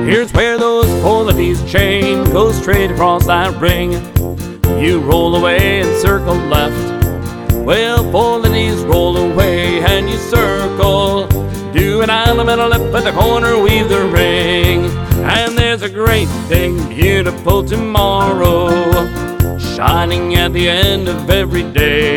Here's where those Polaris chain goes straight across that ring. You roll away and circle left. Well, Polaris roll away and you circle. Do an island and a lip at the corner, weave the ring. And there's a great big beautiful tomorrow shining at the end of every day.